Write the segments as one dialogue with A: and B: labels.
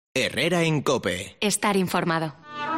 A: Herrera en COPE.
B: Estar informado.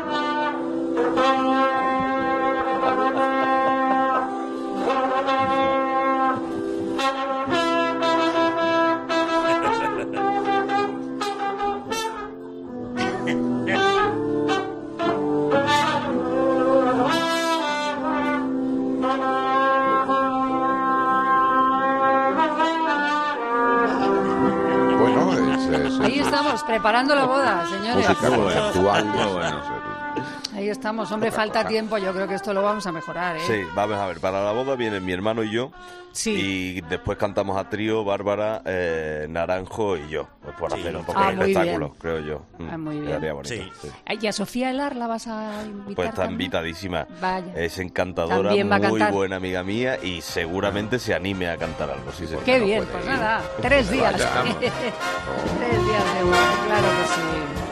C: Ahí estamos, preparando la boda, señores.
D: Música actual. Muy bueno.
C: Ahí estamos, hombre, falta tiempo, yo creo que esto lo vamos a mejorar, ¿eh?
E: Sí, vamos a ver, para la boda vienen mi hermano y yo, y después cantamos a trío, Bárbara, Naranjo y yo, pues por hacer un poco de espectáculo, bien. Creo yo.
C: Muy bien.
E: Bonito, sí.
C: ¿Y a Sofía Elar la vas a invitar?
E: Pues está
C: también
E: invitadísima.
C: Vaya.
E: Es encantadora, muy buena amiga mía y seguramente se anime a cantar algo. Sí,
C: qué bien, pues nada, 3 días. 3 días de boda, claro que sí.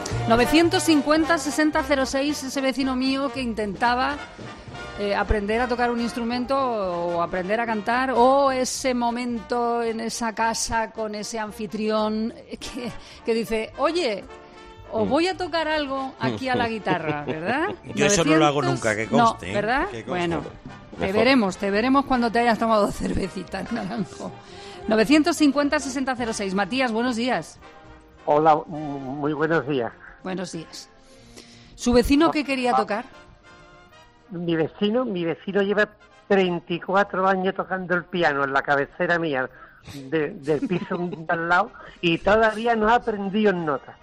C: 950-6006, ese vecino mío que intentaba aprender a tocar un instrumento o aprender a cantar, o ese momento en esa casa con ese anfitrión que dice, oye, os voy a tocar algo aquí a la guitarra, ¿verdad?
F: Yo 900... eso no lo hago nunca, que conste.
C: No, ¿verdad? Bueno, te veremos cuando te hayas tomado cervecitas, Naranjo. 950-6006. Matías, buenos días.
G: Hola, muy buenos días.
C: Buenos días. ¿Su vecino qué quería tocar?
G: Mi vecino lleva 34 años tocando el piano en la cabecera mía del piso de al lado y todavía no ha aprendido en notas.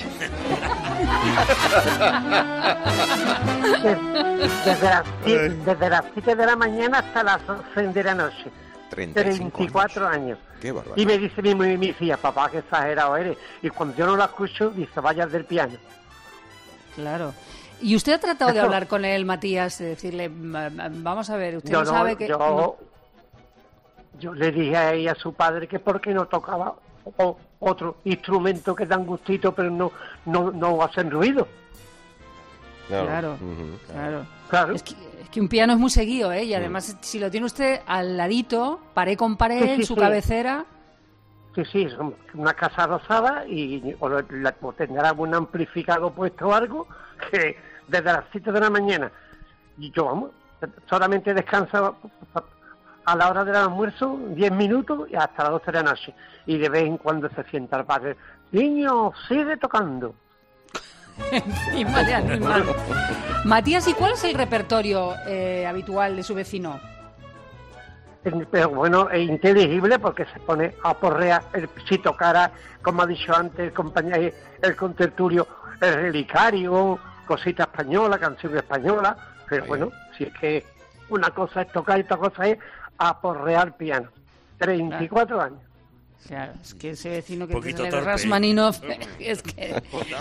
G: Desde las 7 de la mañana hasta las 11 de la noche. 34 años.
D: Qué barbaridad.
G: Y me dice mi hija, papá, qué exagerado eres. Y cuando yo no la escucho, dice, vaya del piano.
C: Claro. ¿Y usted ha tratado de hablar con él, Matías, de decirle, vamos a ver, usted no sabe que...
G: Yo le dije a ella, a su padre, que por qué no tocaba otro instrumento que dan gustito, pero no hacen ruido.
C: Claro. Es que un piano es muy seguido, ¿eh? Y además, si lo tiene usted al ladito, pared con pared, en su cabecera...
G: Sí, es una casa rosada o tendrá un amplificador puesto o algo, que desde las 7 de la mañana, y yo, solamente descansa a la hora del almuerzo, 10 minutos, y hasta las 12 de la noche. Y de vez en cuando se sienta el padre, niño, sigue tocando.
C: Encima de animal. Matías, ¿y cuál es el repertorio habitual de su vecino?
G: Pero bueno, es inteligible porque se pone a porrear, si tocara, como ha dicho antes el contertulio, el relicario, cosita española, canción española, pero bueno, si es que una cosa es tocar y otra cosa es aporrear piano. 34 años.
C: Claro, es que ese vecino que tiene el Rachmaninoff es que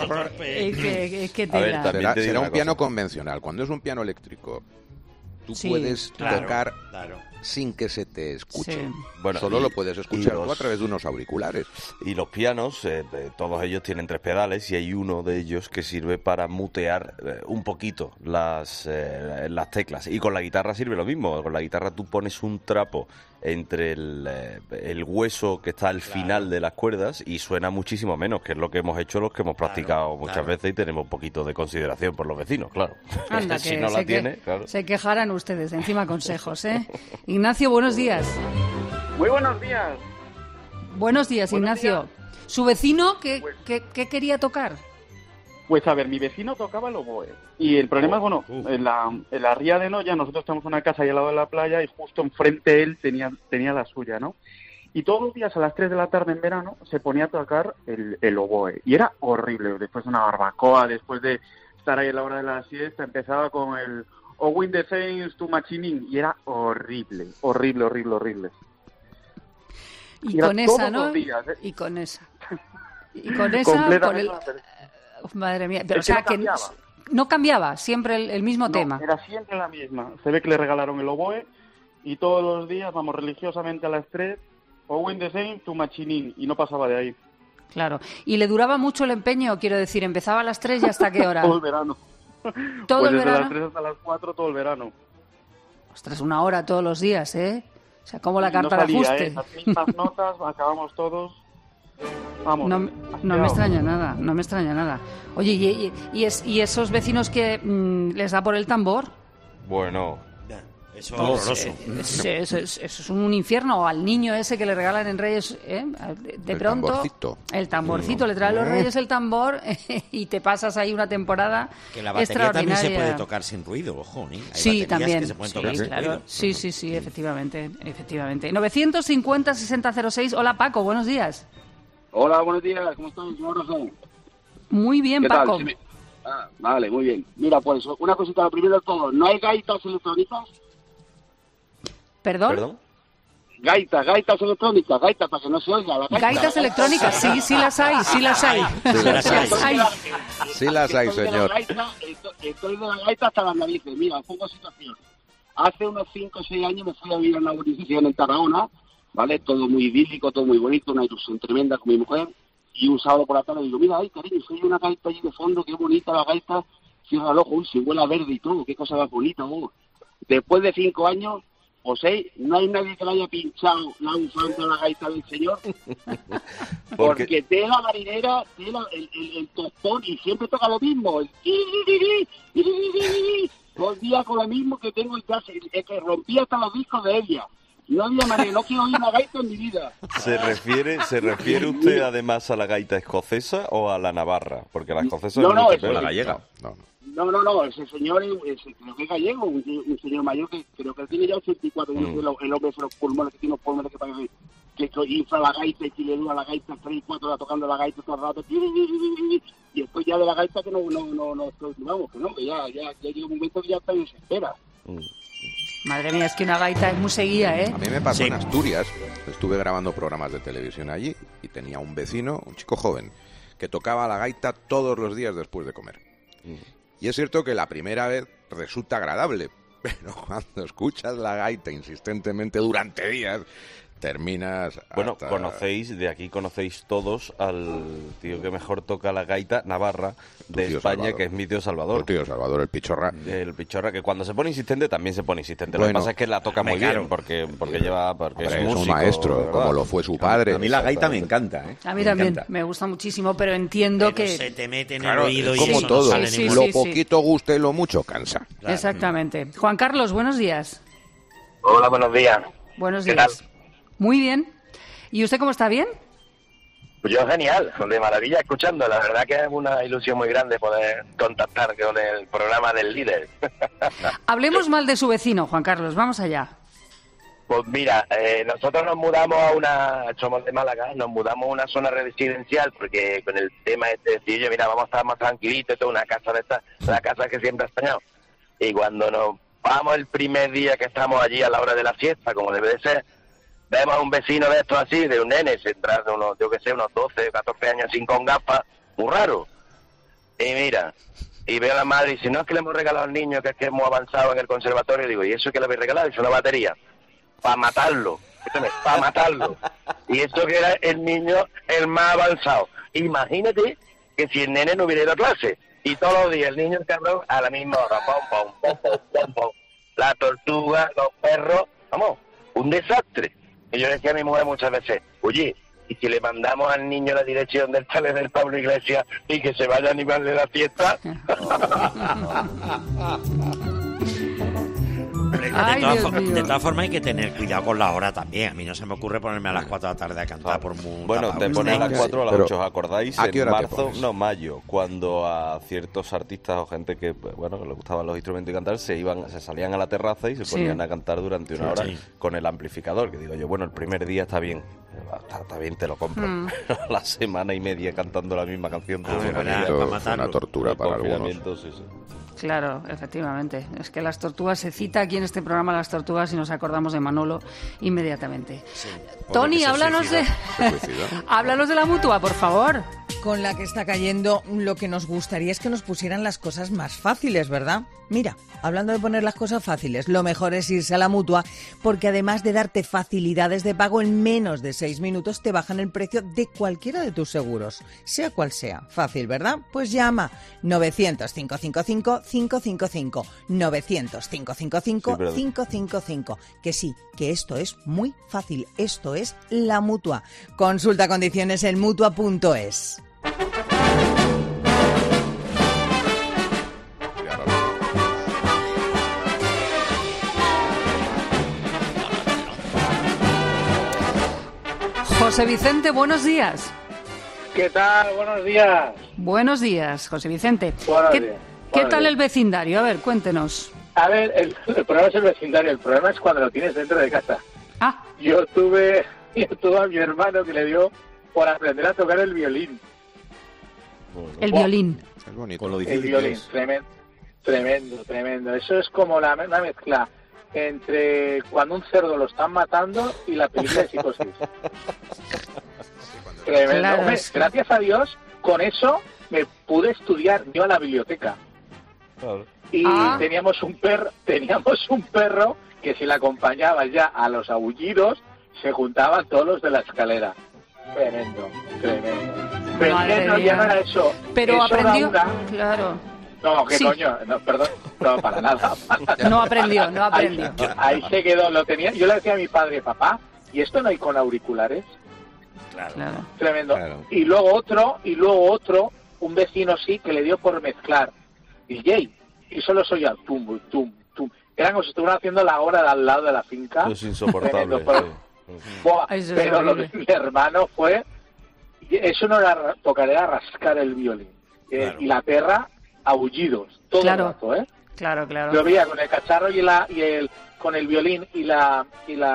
D: tela. Será un piano convencional. Cuando es un piano eléctrico, tú puedes tocar sin que se te escuche. Sí.
E: Bueno,
D: solo lo puedes escuchar tú a través de unos auriculares.
E: Y los pianos, todos ellos tienen 3 pedales y hay uno de ellos que sirve para mutear un poquito las teclas. Y con la guitarra sirve lo mismo. Con la guitarra tú pones un trapo entre el hueso que está al final de las cuerdas y suena muchísimo menos, que es lo que hemos hecho los que hemos practicado muchas veces y tenemos un poquito de consideración por los vecinos, claro.
C: Anda,
E: si no la tiene, claro.
C: Se quejarán ustedes, encima consejos, ¿eh? Ignacio, buenos días.
H: Muy buenos días.
C: Buenos días, Ignacio. ¿Su vecino qué quería tocar?
H: Pues a ver, mi vecino tocaba el oboe. Y el problema es, en la ría de Noya, nosotros tenemos una casa ahí al lado de la playa y justo enfrente él tenía la suya, ¿no? Y todos los días a las 3 de la tarde en verano se ponía a tocar el oboe. Y era horrible. Después de una barbacoa, después de estar ahí a la hora de la siesta, empezaba con el "O Win the Saints to Machinin", y era horrible.
C: Y con esa, ¿no?
H: Días, ¿eh?
C: Y con esa. Madre mía. Pero, o sea, que no cambiaba, siempre el mismo tema.
H: Era siempre la misma. Se ve que le regalaron el oboe y todos los días, vamos, religiosamente a las 3, "O Win the Saints to Machinin", y no pasaba de ahí.
C: Claro. ¿Y le duraba mucho el empeño? Quiero decir, ¿empezaba a las 3 y hasta qué hora?
H: Todo el verano.
C: ¿Todo el verano?
H: Desde las 3 hasta las 4 todo el verano.
C: Ostras, 1 hora todos los días, ¿eh? O sea, como la carta
H: no salía,
C: de ajuste.
H: Las mismas notas, acabamos todos. Vamos.
C: No me extraña nada. Oye, ¿y esos vecinos que les da por el tambor?
E: Bueno...
F: Eso es horroroso.
C: Eso es un infierno. O al niño ese que le regalan en Reyes, de pronto... El tamborcito. Le traen los Reyes el tambor y te pasas ahí una temporada
F: que la batería también se puede tocar sin ruido, ojo. Hay
C: sí, también.
F: Que se pueden tocar sin ruido.
C: Sí, efectivamente. 950-6006. Hola, Paco, buenos días.
A: Hola, buenos días. ¿Cómo estás, señor Rosén?
C: Muy bien, Paco.
A: Vale, muy bien. Mira, pues, una cosita, lo primero de todo. ¿No hay gaitas electrónicas?
C: ¿Perdón?
A: Gaitas electrónicas, para que no se oiga la gaita.
C: Gaitas electrónicas, sí las hay.
D: Sí las hay, señor.
A: Estoy de la gaita hasta las narices. Mira, pongo situación. Hace unos 5 o 6 años me fui a vivir a una urbanización en Tarragona, ¿vale? Todo muy idílico, todo muy bonito, una ilusión tremenda con mi mujer. Y un sábado por la tarde digo, mira, cariño, soy una gaita allí de fondo, qué bonita la gaita. Cierra el ojo, si huele a verde y todo, qué cosa más bonita. Después de 5 años... o 6, no hay nadie que le haya pinchado la bufanda a la gaita del señor. Porque tela marinera, el tostón, y siempre toca lo mismo. Todo el día con lo mismo que tengo en casa, que rompía hasta los discos de ella. No había manera, no quiero oír una gaita en mi vida.
E: ¿Se refiere usted además a la gaita escocesa o a la navarra? Porque la escocesa
A: es
E: la gallega.
A: No, ese señor creo que es gallego, un señor mayor que creo que tiene ya 84 años, el hombre de los pulmones, que tiene unos pulmones que parece que infla la gaita y que le dura la gaita 3 y 4 horas tocando la gaita todo el rato, y después ya de la gaita que vamos, que ya llega un momento que ya está desespera.
C: Madre mía, es que una gaita es muy seguida, ¿eh?
D: A mí me pasó en Asturias, estuve grabando programas de televisión allí y tenía un vecino, un chico joven, que tocaba la gaita todos los días después de comer. Y es cierto que la primera vez resulta agradable, pero cuando escuchas la gaita insistentemente durante días, terminas hasta...
E: Bueno, conocéis todos al tío que mejor toca la gaita navarra de España, Salvador, que es mi tío Salvador.
D: El tío Salvador, el Pichorra.
E: El Pichorra, que cuando se pone insistente también se pone insistente. Lo que pasa es que la toca muy bien, porque es músico,
D: un maestro, ¿verdad? Como lo fue su padre.
F: A mí la gaita me encanta, ¿eh?
C: A mí también, me gusta muchísimo, pero entiendo que...
F: se te mete en el oído y
D: como
F: eso
D: todo.
F: no sale
D: Lo poquito guste y lo mucho cansa.
C: Claro. Exactamente. Juan Carlos, buenos días.
B: Hola, buenos días.
C: Buenos días. Muy bien. ¿Y usted cómo está? ¿Bien?
B: Pues yo genial, de maravilla escuchando. La verdad que es una ilusión muy grande poder contactar con el programa del líder.
C: Hablemos mal de su vecino, Juan Carlos, vamos allá.
B: Pues mira, nosotros nos mudamos somos de Málaga, nos mudamos a una zona residencial porque con el tema de decir, yo mira, vamos a estar más tranquilitos, toda una casa de estas, la casa que siempre he soñado. Y cuando nos vamos el primer día que estamos allí a la hora de la siesta, como debe de ser, vemos a un vecino de estos así, de un nene, central de unos 12 o 14 años sin con gafas, muy raro. Y mira, y veo a la madre y dice, no, es que le hemos regalado al niño, que es que hemos avanzado en el conservatorio. Y digo, ¿y eso que le habéis regalado? Es una batería. Para matarlo. Para matarlo. Y esto que era el niño el más avanzado. Imagínate que si el nene no hubiera ido a clase. Y todos los días el niño, el cabrón, a la misma hora. Pom. La tortuga, los perros, vamos, un desastre. Y yo decía a mi mujer muchas veces, oye, ¿y si le mandamos al niño la dirección del chalet del Pablo Iglesias y que se vaya a animarle la fiesta?
F: De todas formas hay que tener cuidado con la hora también. A mí no se me ocurre ponerme a las 4 de la tarde a cantar por muy...
E: Bueno, te pones a las 4 o a las 8, ¿os acordáis? En marzo, no, mayo, cuando a ciertos artistas o gente que, bueno, que les gustaban los instrumentos y cantar, se salían a la terraza y se ponían a cantar durante una hora con el amplificador, que digo yo, bueno, el primer día está bien. Está bien, te lo compro. La semana y media cantando la misma canción.
D: Fue una tortura para algunos.
C: Claro, efectivamente. Es que las tortugas, se cita aquí en este programa las tortugas y nos acordamos de Manolo inmediatamente. Sí, Tony, háblanos de la Mutua, por favor.
I: con la que está cayendo, lo que nos gustaría es que nos pusieran las cosas más fáciles, ¿verdad? Mira, hablando de poner las cosas fáciles, lo mejor es irse a la Mutua, porque además de darte facilidades de pago, en menos de 6 minutos te bajan el precio de cualquiera de tus seguros, sea cual sea. Fácil, ¿verdad? Pues llama 900-555-555, 900-555-555, que sí, que esto es muy fácil, esto es la Mutua. Consulta condiciones en Mutua.es.
C: José Vicente, buenos días.
J: ¿Qué tal? Buenos días.
C: Buenos días, José Vicente.
J: Buenos días.
C: ¿Qué
J: Buenos
C: tal
J: días.
C: el vecindario? A ver, cuéntenos.
J: A ver, el problema es el vecindario, el problema es cuando lo tienes dentro de casa.
C: Ah.
J: Yo tuve a mi hermano que le dio por aprender a tocar el violín.
C: El violín.
D: Es bonito.
K: Con lo
J: El
K: difícil que
J: violín,
K: es.
J: tremendo. Eso es como una mezcla entre cuando un cerdo lo están matando y la película de Psicosis. Tremendo.
C: Claro,
J: Hombre,
C: sí.
J: gracias a Dios, con eso me pude estudiar yo a la biblioteca.
E: Claro.
J: Y
C: Ah.
J: teníamos un perro que si le acompañaba ya a los aullidos, se juntaban todos los de la escalera. Tremendo. Pero
C: Madre
J: no, ya no
C: mía.
J: era eso.
C: Pero
J: Eso era
C: aprendió.
J: una-
C: Claro.
J: No, ¿qué
C: Sí.
J: coño? No, perdón. No, para nada.
C: No aprendió.
J: Ahí se quedó. Lo tenía. Yo le decía a mi padre, papá, ¿y esto no hay con auriculares?
C: Claro.
J: Tremendo.
D: Claro.
J: Y luego otro, un vecino sí que le dio por mezclar DJ y solo se oía tum, tum, tum. Eran como si estuvieran haciendo la obra de al lado de la finca.
E: Eso es insoportable.
J: Tremendo, pero- Buah,
C: Eso es
J: pero lo
C: horrible.
J: de mi hermano fue, eso no era tocar, era rascar el violín.
F: Claro.
J: Y la perra, aullidos, todo
C: Claro.
J: el rato, ¿eh?
C: Claro.
J: Lo veía con el cacharro con el violín y la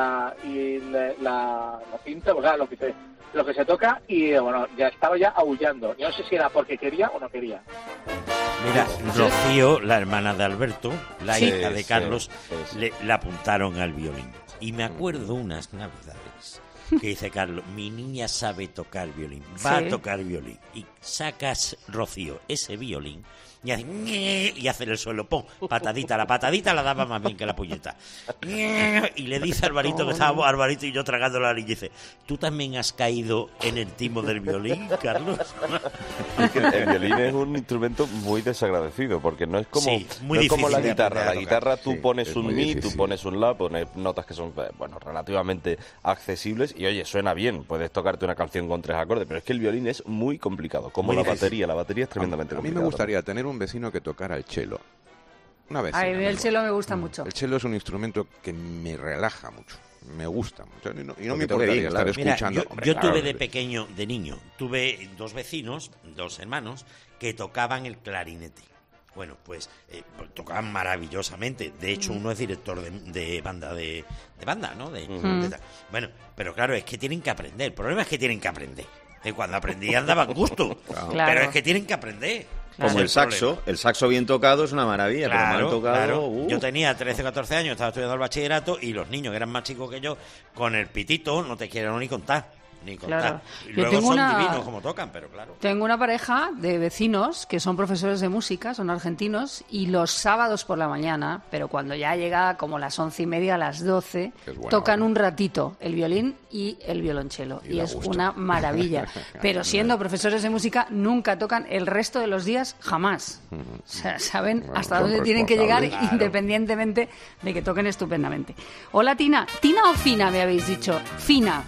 J: cinta, o sea, lo que se toca, y bueno, ya estaba ya aullando. Yo no sé si era porque quería o no quería.
F: Mira, Rocío, la hermana de Alberto, la
E: Sí,
F: hija de
E: sí,
F: Carlos,
E: sí.
F: le apuntaron al violín. Y me acuerdo unas navidades que dice Carlos, mi niña sabe tocar violín, va
C: Sí.
F: a tocar violín. Y sacas, Rocío, ese violín y hace, "ñe", y hace en el suelo, pon, patadita. La patadita la daba más bien que la puñeta. "Ñe", y le dice a Alvarito, que estábamos Alvarito y yo tragando la y dice, ¿tú también has caído en el timo del violín, Carlos?
E: Es que el violín es un instrumento muy desagradecido, porque no es como,
F: Sí, muy
E: no es como la
F: difícil de
E: guitarra. La
F: aprender a tocar.
E: guitarra tú
D: Sí,
E: pones
D: es
E: un
D: muy
E: mi,
D: difícil.
E: tú pones un la, pones notas que son relativamente accesibles y oye, suena bien, puedes tocarte una canción con 3 acordes, pero es que el violín es muy complicado, como
F: Muy
E: la
F: difícil.
E: batería es tremendamente
D: A mí me
E: complicada.
D: gustaría tener un vecino que tocara el cello. Una vez.
C: A mí el cello me gusta mucho.
D: El cello es un instrumento que me relaja mucho. Me gusta mucho. Y no me
K: Porque toque
D: importaría
K: bien,
D: estar
K: claro.
F: Mira,
D: escuchando.
F: yo
D: Hombre,
F: tuve
D: claro.
F: de pequeño, de niño, tuve 2 vecinos, 2 hermanos, que tocaban el clarinete. Bueno, pues tocaban maravillosamente. De hecho, uno es director de banda, de banda, ¿no? Bueno, pero claro, es que tienen que aprender. El problema es que tienen que aprender. Cuando aprendían daban gusto.
C: Claro.
F: Pero es que tienen que aprender.
K: Como
F: Ese
K: el
F: es
K: saxo. El saxo bien tocado es una maravilla, pero mal
F: Claro,
K: tocado...
F: claro. Yo tenía 13 o 14 años, estaba estudiando el bachillerato y los niños que eran más chicos que yo, con el pitito, no te quiero ni contar.
C: Claro.
F: Y
C: Yo
F: luego
C: tengo
F: son
C: una-
F: divinos como tocan, pero claro.
C: Tengo una pareja de vecinos que son profesores de música, son argentinos, y los sábados por la mañana, pero cuando ya llega como las 11:30, a las 12,
D: Es bueno,
C: tocan
D: ¿no?
C: un ratito el violín y el violonchelo.
D: Y
C: Y
D: da
C: es
D: gusto.
C: una maravilla. Pero siendo profesores de música, nunca tocan el resto de los días, jamás. O sea, saben
D: Bueno,
C: hasta
D: son
C: dónde tienen que llegar,
D: responsables.
C: independientemente de que toquen estupendamente. Hola, Tina. ¿Tina o Fina me habéis dicho? Fina.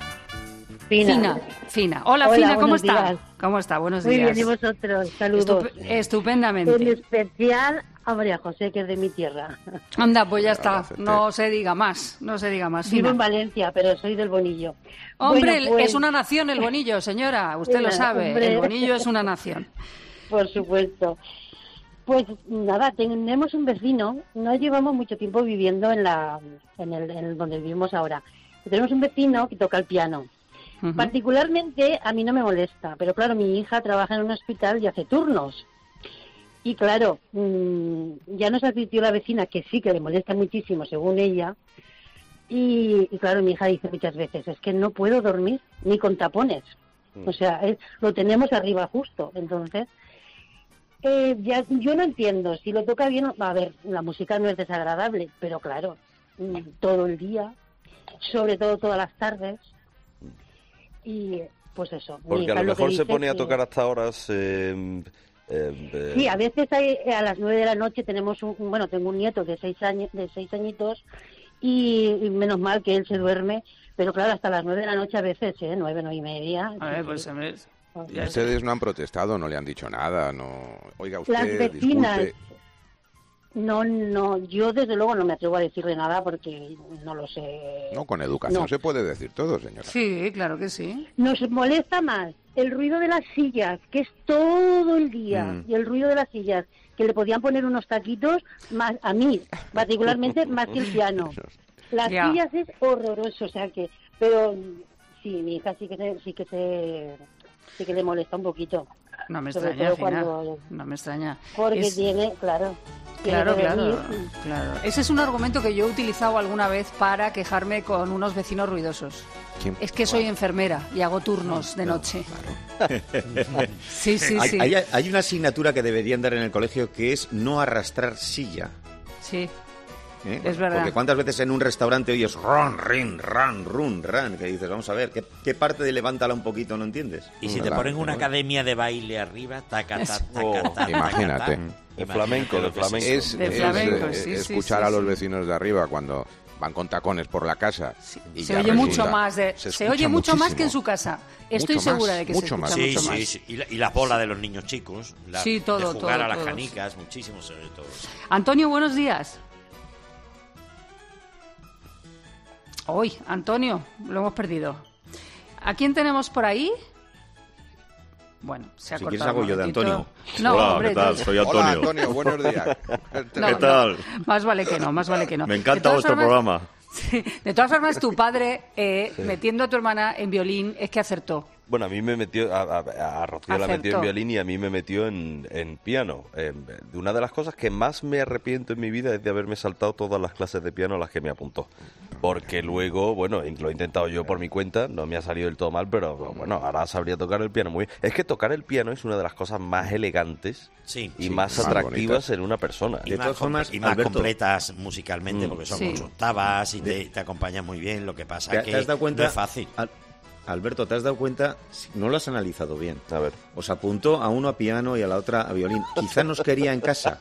C: Fina. Hola, Fina, ¿cómo
L: buenos
C: está?
L: días.
C: ¿Cómo está? Buenos
L: Muy
C: días.
L: bien, y vosotros, saludos.
C: Estupendamente.
L: En especial a María José, que es de mi tierra.
C: Anda, pues ya está.
D: Albacete.
C: No se diga más. No se diga más.
L: Vivo
C: Fina.
L: en Valencia, pero soy del Bonillo.
C: Hombre,
L: Bueno, pues,
C: es una nación el Bonillo, señora. Usted lo sabe.
L: Hombre.
C: El Bonillo es una nación.
L: Por supuesto. Pues nada, tenemos un vecino, no llevamos mucho tiempo viviendo en el donde vivimos ahora. Tenemos un vecino que toca el piano.
C: Ujú.
L: Particularmente a mí no me molesta, pero claro, mi hija trabaja en un hospital y hace turnos. Y claro, ya nos advirtió la vecina que sí, que le molesta muchísimo, según ella. Y claro, mi hija dice muchas veces, es que no puedo dormir ni con tapones. O sea, lo tenemos arriba justo. Entonces, ya yo no entiendo. Si lo toca bien, a ver, la música no es desagradable, pero claro, todo el día, sobre todo todas las tardes, y pues eso.
E: Porque a lo mejor se pone a tocar hasta horas...
L: Sí, a veces a las 9 de la noche tengo un nieto de 6 añitos, y menos mal que él se duerme, pero claro, hasta las 9 de la noche a veces, 9 y media.
C: A ver, pues
D: ¿Y ustedes no han protestado, no le han dicho nada? No, oiga usted,
L: las vecinas,
D: disculpe.
L: No, yo desde luego no me atrevo a decirle nada porque no lo sé.
D: No, con educación
L: No.
D: se puede decir todo, señora.
C: Sí, claro que sí.
L: Nos molesta más el ruido de las sillas, que es todo el día, y el ruido de las sillas, que le podían poner unos taquitos, más a mí, particularmente, más que el piano. Las sillas es horroroso, o sea que, pero sí, mi hija sí que le molesta un poquito.
C: No me
L: Sobre
C: extraña,
L: todo
C: Fina,
L: cuando-
C: no me extraña.
L: Porque tiene, claro.
C: Claro,
L: tiene que venir.
C: claro. Ese es un argumento que yo he utilizado alguna vez para quejarme con unos vecinos ruidosos.
D: ¿Quién?
C: Es que soy enfermera y hago turnos de noche. Sí, sí, sí.
K: Hay una asignatura que deberían dar en el colegio que es no arrastrar silla.
C: Sí,
K: ¿eh?
C: es verdad.
K: Porque cuántas veces en un restaurante oyes ron, rin, ran, run, ran, que dices, vamos a ver, ¿qué parte de levántala un poquito no entiendes?
F: Y si te ponen una academia de baile arriba, taca,
D: Imagínate.
E: De flamenco, de flamenco.
D: Es escuchar a los vecinos de arriba cuando van con tacones por la casa. Y
C: Se
D: ya
C: oye mucho
D: resulta-
C: más se oye mucho más que en su casa. Estoy
D: Mucho más,
C: segura de que
D: mucho
C: se escucha
D: más.
C: mucho más.
F: Sí. Y las bolas de los niños chicos.
C: Sí, todo,
F: de jugar
C: todo,
F: a las
C: todo.
F: canicas, muchísimo sobre todo.
C: Antonio, buenos días. Hoy, Antonio, lo hemos perdido. ¿A quién tenemos por ahí? Bueno, se ha
K: Si
C: cortado.
K: quieres hago
C: un
K: yo de
C: momentito.
K: Antonio.
C: No,
K: Hola,
C: hombre,
K: ¿qué tal?
C: yo-
K: Soy Antonio.
D: Hola, Antonio, buenos días.
C: No,
K: ¿Qué tal?
C: no, más vale que no, más vale que no.
K: Me
C: De
K: encanta
C: todas
K: vuestro
C: formas-
K: programa.
C: Sí, de todas formas, tu padre metiendo a tu hermana en violín es que acertó.
E: Bueno, a mí me metió, a Rocío la metió
C: Acertó.
E: en violín y a mí me metió en piano. De una de las cosas que más me arrepiento en mi vida es de haberme saltado todas las clases de piano a las que me apuntó. Porque luego, bueno, lo he intentado yo por mi cuenta, no me ha salido del todo mal, pero bueno, ahora sabría tocar el piano muy bien. Es que tocar el piano es una de las cosas más elegantes y más
D: más
E: atractivas
D: bonitas.
E: en una persona.
F: Y más, y más completas musicalmente, porque son
C: Sí.
F: 8 octavas y te acompañan muy bien. Lo que pasa
K: ¿Te,
F: es que
K: te has dado cuenta?
F: no es fácil.
K: Alberto, ¿te has dado cuenta? No lo has analizado bien.
E: A ver.
K: Os apuntó a uno a piano y a la otra a violín. Quizá nos quería en casa.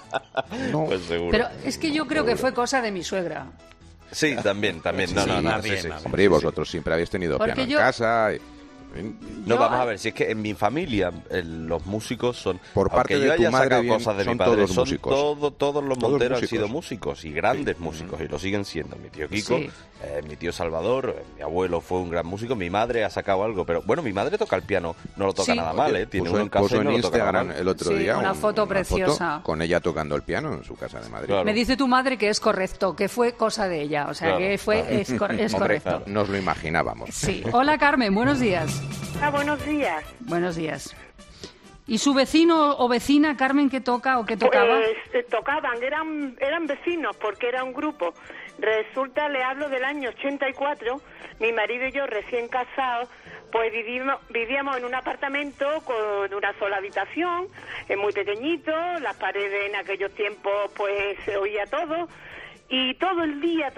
D: No.
E: Pues seguro.
C: Pero es que yo creo que fue cosa de mi suegra.
E: Sí, también. No,
F: Sí,
E: no, no.
F: más
E: sí,
F: bien,
E: sí.
F: más bien.
D: Hombre, y vosotros siempre habéis tenido
C: Porque
D: piano
C: yo-
D: en casa.
E: No,
C: Yo-
E: vamos a ver, si es que en mi familia los músicos son...
D: Por parte
E: aunque
D: de
E: yo
D: tu
E: haya
D: madre
E: sacado
D: bien,
E: cosas de mi
D: son
E: padre,
D: todos
E: son
D: músicos.
E: todos los
D: Todos
E: Monteros han
D: músicos.
E: sido músicos y grandes músicos y lo siguen siendo. Mi tío Kiko,
C: Sí.
E: mi tío Salvador, mi abuelo fue un gran músico, mi madre ha sacado algo, pero bueno, mi madre toca el piano, no lo toca
C: Sí.
E: nada mal, tiene
D: puso,
E: uno en casa
D: puso
E: y
D: en
E: no lo toca nada
D: Instagram
E: mal.
D: el otro
C: Sí,
D: día
C: una foto preciosa.
D: con ella tocando el piano en su casa de Madrid.
E: Claro.
C: Me dice tu madre que es correcto, que fue cosa de ella. O sea,
E: Claro,
C: que fue
E: claro.
C: es
D: Hombre,
C: correcto.
D: nos lo imaginábamos.
C: Sí. Hola, Carmen, buenos días.
M: Buenos días.
C: Buenos días. ¿Y su vecino o vecina, Carmen, qué toca o qué tocaba?
M: Pues tocaban, eran vecinos porque era un grupo. Resulta, le hablo del año 84, mi marido y yo recién casados, pues vivíamos en un apartamento con una sola habitación, muy pequeñito, las paredes en aquellos tiempos pues se oía todo, y todo el día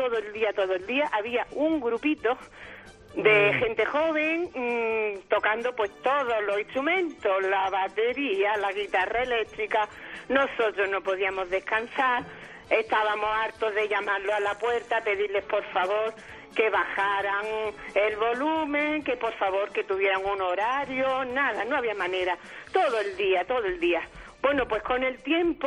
M: había un grupito de gente joven tocando pues todos los instrumentos, la batería, la guitarra eléctrica. Nosotros no podíamos descansar, estábamos hartos de llamarlo a la puerta, pedirles por favor que bajaran el volumen, que por favor que tuvieran un horario, nada, no había manera, todo el día. Bueno, pues con el tiempo,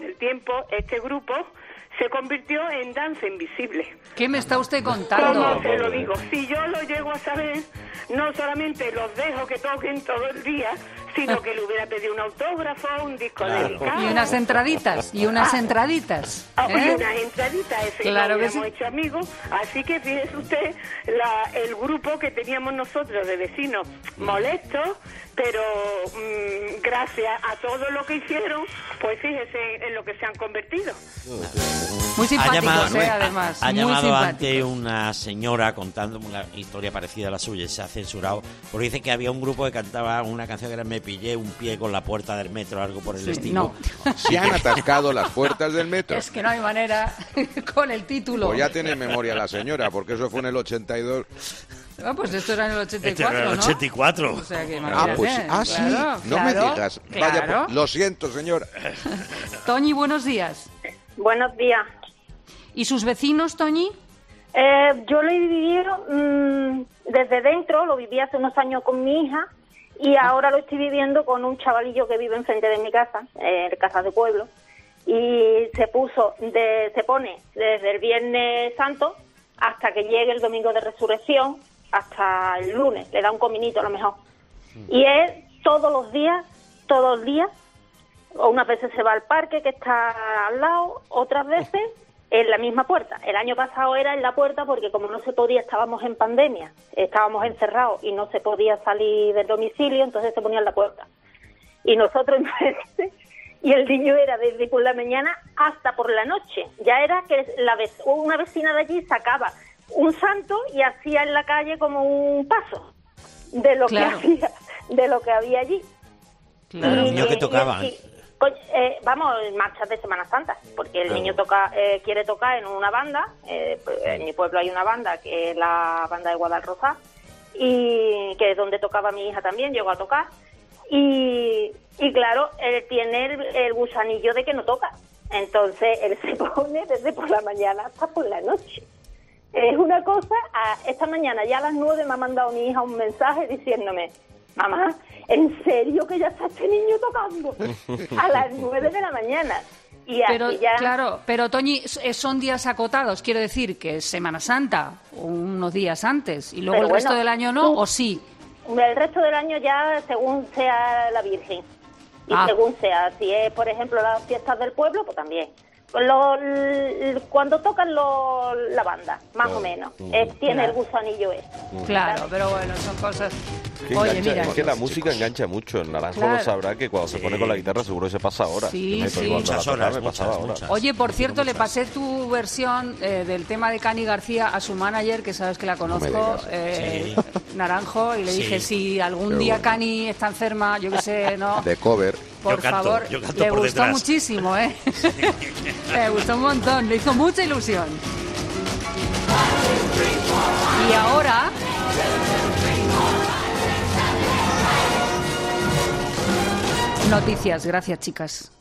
M: este grupo se convirtió en Danza Invisible.
C: ¿Qué me está usted contando?
M: ¿Cómo se lo digo? Si yo lo llego a saber, no solamente los dejo que toquen todo el día, sino que le hubiera pedido un autógrafo, un disco dedicado.
C: Y unas entraditas,
M: Y unas entraditas,
C: Claro que
M: hemos hecho amigos. Así que fíjese usted el grupo que teníamos nosotros de vecinos molestos, pero gracias a todo lo que hicieron, pues fíjese en lo que se han convertido.
C: Muy simpáticos, además.
F: Ha
C: muy
F: llamado
C: simpáticos.
F: ante una señora contando una historia parecida a la suya y se ha censurado porque dice que había un grupo que cantaba una canción que era Me pillé un pie con la puerta del metro, algo por el estilo.
D: Se han atascado las puertas del metro.
C: Es que no hay manera con el título.
D: Pues ya tiene memoria la señora, porque eso fue en el 82.
C: Ah, pues esto era en el 84,
F: Este era en el
C: ¿no?
F: 84.
C: O sea que
D: Sí,
C: claro,
D: no me
C: claro,
D: digas.
C: claro.
D: Vaya, lo siento, señora.
C: Toñi, buenos días.
N: Buenos días.
C: ¿Y sus vecinos, Toñi?
N: Yo lo he vivido desde dentro, lo viví hace unos años con mi hija y ahora lo estoy viviendo con un chavalillo que vive enfrente de mi casa, casa de pueblo, y se pone desde el Viernes Santo hasta que llegue el Domingo de Resurrección, hasta el lunes, le da un cominito a lo mejor. Y es todos los días, o unas veces se va al parque que está al lado, otras veces en la misma puerta. El año pasado era en la puerta porque como no se podía, estábamos en pandemia, estábamos encerrados y no se podía salir del domicilio, entonces se ponía en la puerta. Y nosotros y el niño era desde por la mañana hasta por la noche. Ya era que una vecina de allí sacaba un santo y hacía en la calle como un paso de lo que había allí.
F: Claro. Los niños que tocaban.
N: Vamos, marchas de Semana Santa, porque el niño quiere tocar en una banda. En mi pueblo hay una banda que es la banda de Guadalrozar, y que es donde tocaba mi hija también, llegó a tocar. Y claro, él tiene el gusanillo de que no toca. Entonces él se pone desde por la mañana hasta por la noche. Es una cosa, esta mañana ya a las 9 me ha mandado mi hija un mensaje diciéndome: mamá, ¿en serio que ya está este niño tocando? A las 9 de la mañana. Y
C: Pero,
N: ya...
C: claro, pero Toñi, son días acotados, quiero decir que es Semana Santa, unos días antes, y luego
N: Pero
C: el resto
N: bueno,
C: del año no, ¿o sí?
N: El resto del año ya según sea la Virgen. Y según sea, si es, por ejemplo, las fiestas del pueblo, pues también. Cuando tocan la banda, más o menos, tiene el gusanillo ese.
C: Claro, pero bueno, son cosas...
E: Que
C: Oye,
E: engancha,
C: mira,
E: es que la música engancha mucho. El Naranjo
C: Claro.
E: lo sabrá, que cuando se pone con la guitarra seguro se pasa horas.
C: Sí,
E: Yo me
C: sí.
E: cuando la
F: Muchas
E: tocaba
F: horas,
E: me pasaba horas.
C: Oye, por cierto, le pasé tu versión del tema de Cani García a su manager, que sabes que la conozco, Naranjo, y le dije, si algún día Cani está enferma, yo qué sé, ¿no?
D: De cover.
C: Por favor, le
F: por
C: gustó
F: detrás.
C: muchísimo, ¿eh? Le gustó un montón, le hizo mucha ilusión. Y ahora... Noticias, gracias chicas.